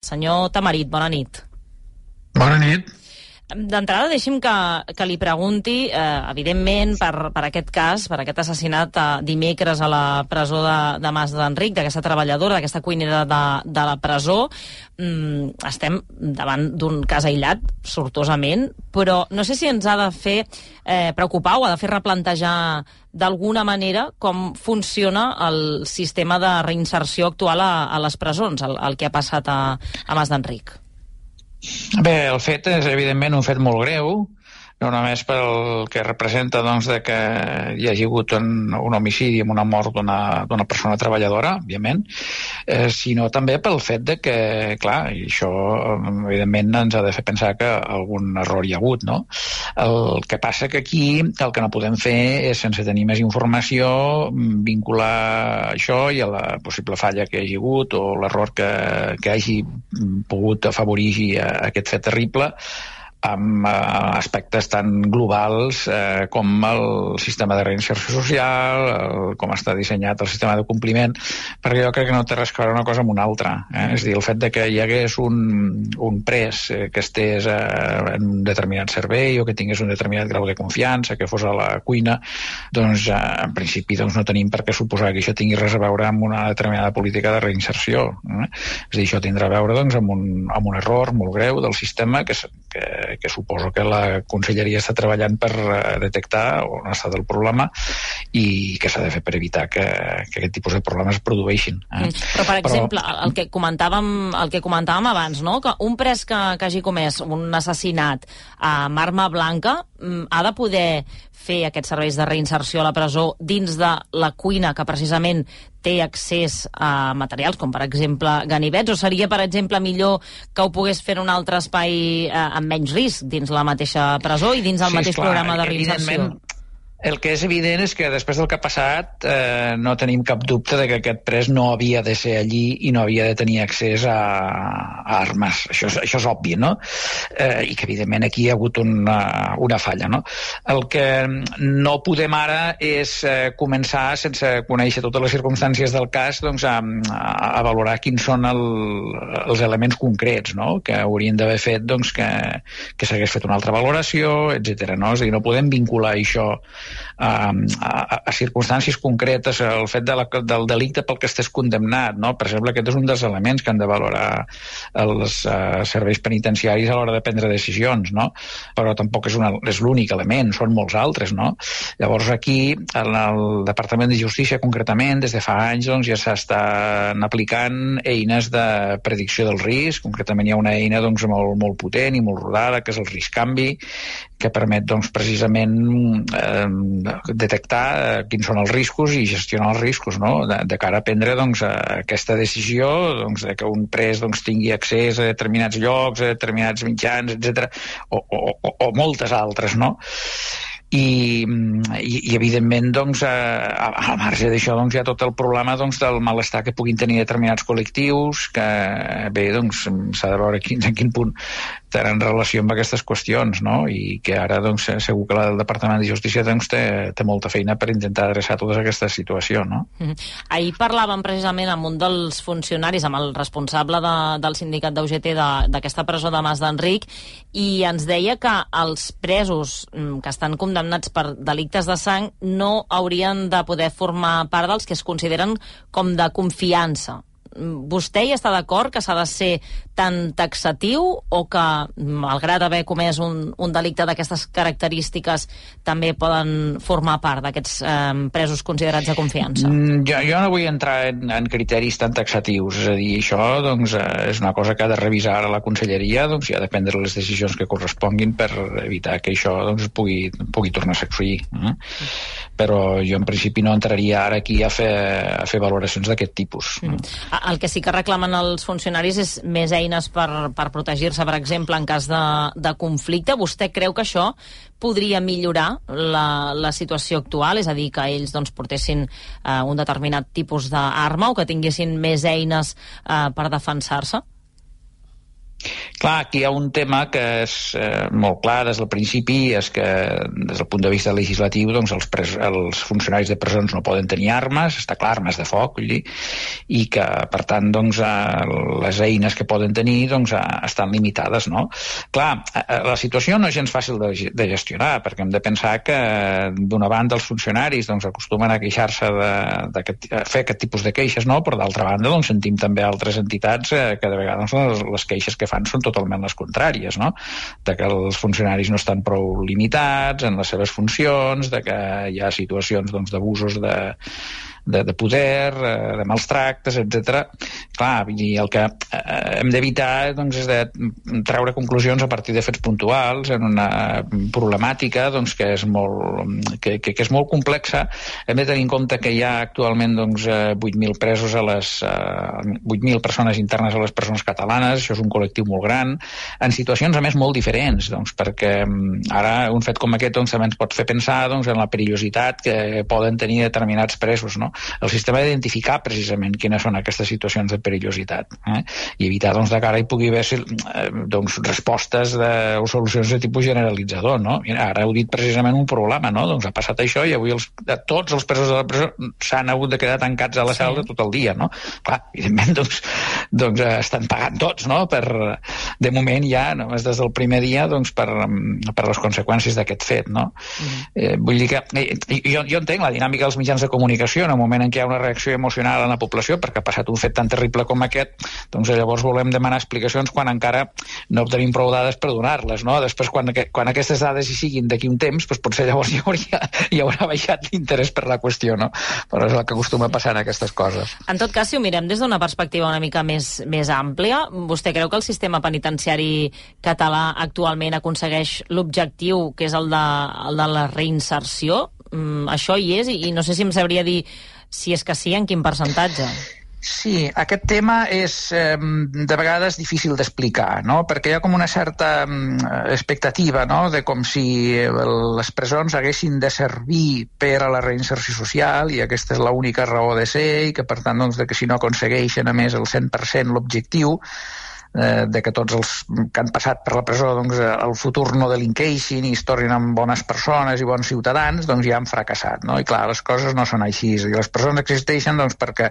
Senyor Tamarit, bona nit. Bona nit. D'entrada, deixi'm que li pregunti, evidentment, per aquest cas, per aquest assassinat dimecres a la presó de Mas d'Enric, d'aquesta treballadora, d'aquesta cuinera de la presó. Estem davant d'un cas aïllat, sortosament, però no sé si ens ha de fer preocupar o ha de fer replantejar d'alguna manera com funciona el sistema de reinserció actual a les presons, el que ha passat a Mas d'Enric. Bé, el fet és evidentment un fet molt greu, no només pel que representa doncs, de que hi hagi hagut un homicidi amb una mort d'una persona treballadora, òbviament, sinó també pel fet de que, clar, i això evidentment ens ha de fer pensar que algun error hi ha hagut, no? El que passa que aquí el que no podem fer és, sense tenir més informació, vincular això i a la possible falla que hi hagi hagut o l'error que hagi pogut afavorir aquest fet terrible amb aspectes tan globals com el sistema de reinserció social, com està dissenyat el sistema de compliment, perquè jo crec que no té res a veure una cosa amb una altra. És a dir, el fet de que hi hagués un pres que estés en un determinat servei o que tingués un determinat grau de confiança, que fos a la cuina, doncs en principi no tenim per què suposar que això tingui res a veure amb una determinada política de reinserció. És a dir, això tindrà a veure amb un error molt greu del sistema que suposo que la Conselleria està treballant per detectar on ha estat el problema i què s'ha de fer per evitar que aquest tipus de problemes es produeixin. Però, per exemple, el que comentàvem abans, no? Que un pres que hagi comès un assassinat amb arma blanca ha de poder fer aquests serveis de reinserció a la presó dins de la cuina, que precisament té accés a materials com, per exemple, ganivets, o seria, per exemple, millor que ho pogués fer en un altre espai amb menys risc dins la mateixa presó i dins el mateix programa de reinserció? El que és evident és que després del que ha passat no tenim cap dubte de que aquest pres no havia de ser allí i no havia de tenir accés a armes. Això és obvi, no? I que evidentment aquí hi ha hagut una falla, no? El que no podem ara és començar, sense conèixer totes les circumstàncies del cas, doncs, a valorar quins són els elements concrets, no? Que haurien d'haver fet doncs, que s'hagués fet una altra valoració, etc. No? És a dir, no podem vincular això a circumstàncies concretes, el fet del delicte pel que estés condemnat, no? Per exemple, aquest és un dels elements que han de valorar els serveis penitenciaris a l'hora de prendre decisions, no? Però tampoc és l'únic element, són molts altres, no? Llavors aquí, en el Departament de Justícia concretament, des de fa anys doncs, ja s'estan aplicant eines de predicció del risc. Concretament hi ha una eina doncs, molt potent i molt rodada, que és el risc canvi, que permet doncs, precisament detectar quins són els riscos i gestionar els riscos, no? De cara a prendre doncs, aquesta decisió doncs, de que un pres doncs, tingui accés a determinats llocs, a determinats mitjans, etc. O moltes altres, no? I evidentment doncs, a marge d'això doncs, hi ha tot el problema doncs, del malestar que puguin tenir determinats col·lectius, que bé, doncs, s'ha de veure en quin punt tenen relació amb aquestes qüestions, no? I que ara doncs, segur que el Departament de Justícia doncs, té molta feina per intentar adreçar totes aquestes situacions, no? Ahir parlàvem precisament amb un dels funcionaris, amb el responsable del sindicat d'UGT d'aquesta presó de Mas d'Enric, i ens deia que els presos que estan condemnats per delictes de sang no haurien de poder formar part dels que es consideren com de confiança. Vostè hi està d'acord que s'ha de ser tan taxatiu o que, malgrat haver comès un delicte d'aquestes característiques, també poden formar part d'aquests presos considerats de confiança? Jo no vull entrar en criteris tan taxatius, és a dir, això doncs, és una cosa que ha de revisar la Conselleria doncs, i ha de prendre les decisions que corresponguin per evitar que això doncs, pugui tornar a succeir. Però jo en principi no entraria ara aquí a fer valoracions d'aquest tipus. El que sí que reclamen els funcionaris és més eines per protegir-se, per exemple, en cas de conflicte. Vostè creu que això podria millorar la situació actual? És a dir, que ells doncs, portessin un determinat tipus d'arma o que tinguessin més eines per defensar-se? Clar, aquí hi ha un tema que és molt clar des del principi, és que des del punt de vista legislatiu doncs els funcionaris de presons no poden tenir armes, està clar, armes de foc, vull dir, i que per tant doncs, les eines que poden tenir doncs, estan limitades, no? Clar, la situació no és gens fàcil de gestionar, perquè hem de pensar que d'una banda els funcionaris doncs, acostumen a queixar-se a fer aquest tipus de queixes, no? Però d'altra banda doncs, sentim també altres entitats que de vegades les queixes que fan són totalment les contràries, no? De que els funcionaris no estan prou limitats en les seves funcions, de que hi ha situacions doncs, d'abusos de poder, de mals tractes, etc. Clar, el que hem d'evitar doncs, és de treure conclusions a partir de fets puntuals en una problemàtica doncs, que és molt complexa. Hem de tenir en compte que hi ha actualment doncs, 8.000 presos 8.000 persones internes a les presons catalanes, això és un col·lectiu molt gran, en situacions a més molt diferents, doncs, perquè ara un fet com aquest doncs, també ens pot fer pensar doncs, en la perillositat que poden tenir determinats presos, no? El sistema ha d'identificar precisament quines són aquestes situacions de perillositat i evitar doncs, de cara hi pugui haver doncs, respostes o solucions de tipus generalitzador, no? Ara heu dit precisament un problema, no? Doncs ha passat això i avui tots els presos de la presó s'han hagut de quedar tancats a la cel·la tot el dia, no? Clar, evidentment doncs estan pagant tots, no? De moment ja, només des del primer dia doncs, per les conseqüències d'aquest fet, no? Vull dir que jo entenc la dinàmica dels mitjans de comunicació en el moment en què hi ha una reacció emocional en la població perquè ha passat un fet tan terrible com aquest, doncs llavors volem demanar explicacions quan encara no obtenim prou dades per donar-les, no? Després quan aquestes dades hi siguin d'aquí un temps, doncs potser llavors hi haurà baixat l'interès per la qüestió, no? Però és el que acostuma a passar en aquestes coses. En tot cas, si ho mirem des d'una perspectiva una mica més àmplia, vostè creu que el sistema penitenciari català actualment aconsegueix l'objectiu que és el de la reinserció? Això hi és i no sé si em sabria dir si és que sí, en quin percentatge? Sí, aquest tema és de vegades difícil d'explicar, no? Perquè hi ha com una certa expectativa, no? De com si les presons haguessin de servir per a la reinserció social i aquesta és l'única raó de ser i que per tant doncs, de que si no aconsegueixen a més el 100% l'objectiu de que tots els que han passat per la presó doncs, el futur no delinqueixin i es tornin amb bones persones i bons ciutadans, doncs ja han fracassat, no? I clar, les coses no són així. I les presons existeixen doncs, perquè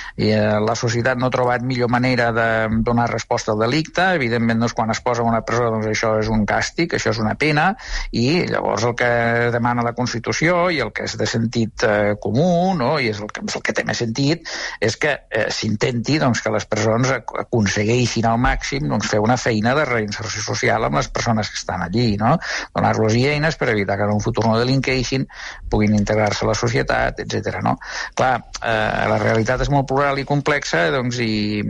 la societat no ha trobat millor manera de donar resposta al delicte. Evidentment, doncs, quan es posa en una presó, doncs això és un càstig, això és una pena, i llavors el que demana la Constitució i el que és de sentit comú, no? I és el que té més sentit, és que s'intenti doncs, que les presons aconsegueixin al màxim doncs, fer una feina de reinserció social amb les persones que estan allí, no? Donar-los eines per evitar que en un futur no delinqueixin, puguin integrar-se a la societat, etc. No? Clar, la realitat és molt plural i complexa doncs, i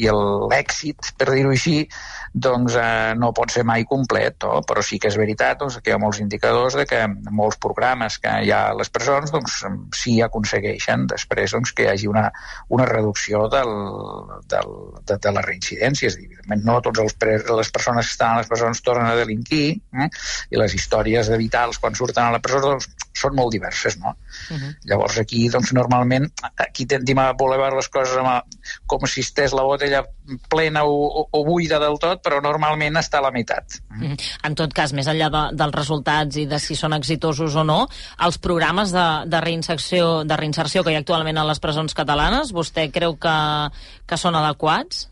l'èxit, per dir-ho així, doncs, no pot ser mai complet, no? Però sí que és veritat doncs, que hi ha molts indicadors de que molts programes que hi ha a les presons doncs, sí aconsegueixen després doncs, que hi hagi una reducció de la reincidència. És a dir, evidentment no totes les persones que estan a les presons tornen a delinquir i les històries de vitals quan surten a la presó doncs, són molt diverses, no? Llavors aquí doncs, normalment aquí tendim a voler veure les coses com si estés la botella plena o buida del tot, però normalment està a la meitat. En tot cas, més enllà dels resultats i de si són exitosos o no, els programes de reinserció que hi ha actualment a les presons catalanes, vostè creu que són adequats?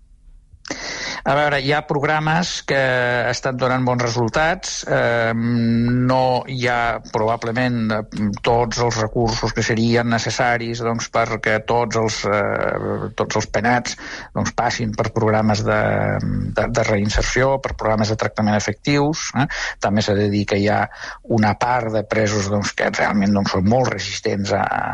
A veure, hi ha programes que estan donant bons resultats, no hi ha probablement tots els recursos que serien necessaris doncs, perquè tots els penats doncs, passin per programes de reinserció, per programes de tractament efectius. També s'ha de dir que hi ha una part de presos doncs, que realment doncs, són molt resistents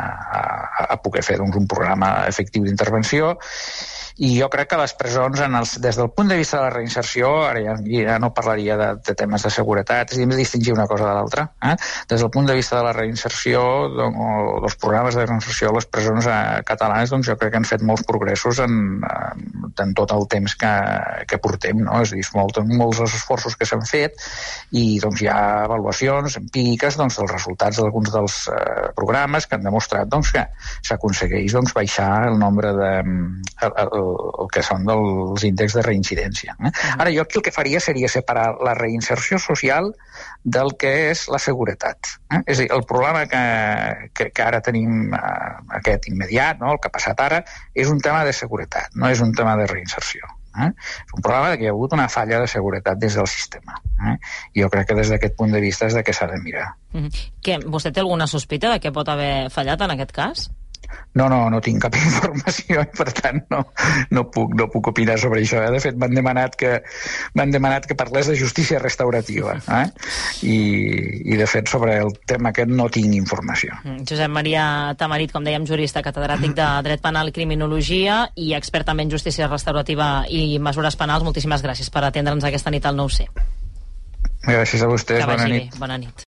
a poder fer doncs, un programa efectiu d'intervenció. I jo crec que les presons, des del punt de vista de la reinserció, ara ja no parlaria de temes de seguretat, hem de distingir una cosa de l'altra. Des del punt de vista de la reinserció o dels programes de reinserció, les presons catalanes doncs, jo crec que han fet molts progressos en tot el temps que portem. No? És a dir, molts dels esforços que s'han fet i doncs, hi ha avaluacions empíriques doncs, dels resultats d'alguns dels programes que han demostrat doncs, que s'aconsegueix doncs, baixar el nombre el que són dels índexs de reincidència incidència. Ara, jo aquí el que faria seria separar la reinserció social del que és la seguretat. És a dir, el problema que ara tenim aquest immediat, no? El que ha passat ara, és un tema de seguretat, no és un tema de reinserció. És un problema que hi ha hagut una falla de seguretat des del sistema. Jo crec que des d'aquest punt de vista és de què s'ha de mirar. Vostè té alguna sospita de què pot haver fallat en aquest cas? No tinc cap informació i per tant no puc opinar sobre això. De fet, m'han demanat que parlés de justícia restaurativa i de fet sobre el tema aquest no tinc informació. Josep Maria Tamarit, com dèiem, jurista, catedràtic de Dret Penal i Criminologia i expert també en justícia restaurativa i mesures penals. Moltíssimes gràcies per atendre'ns aquesta nit al 9C. Gràcies a vostès, bona nit. Bona nit.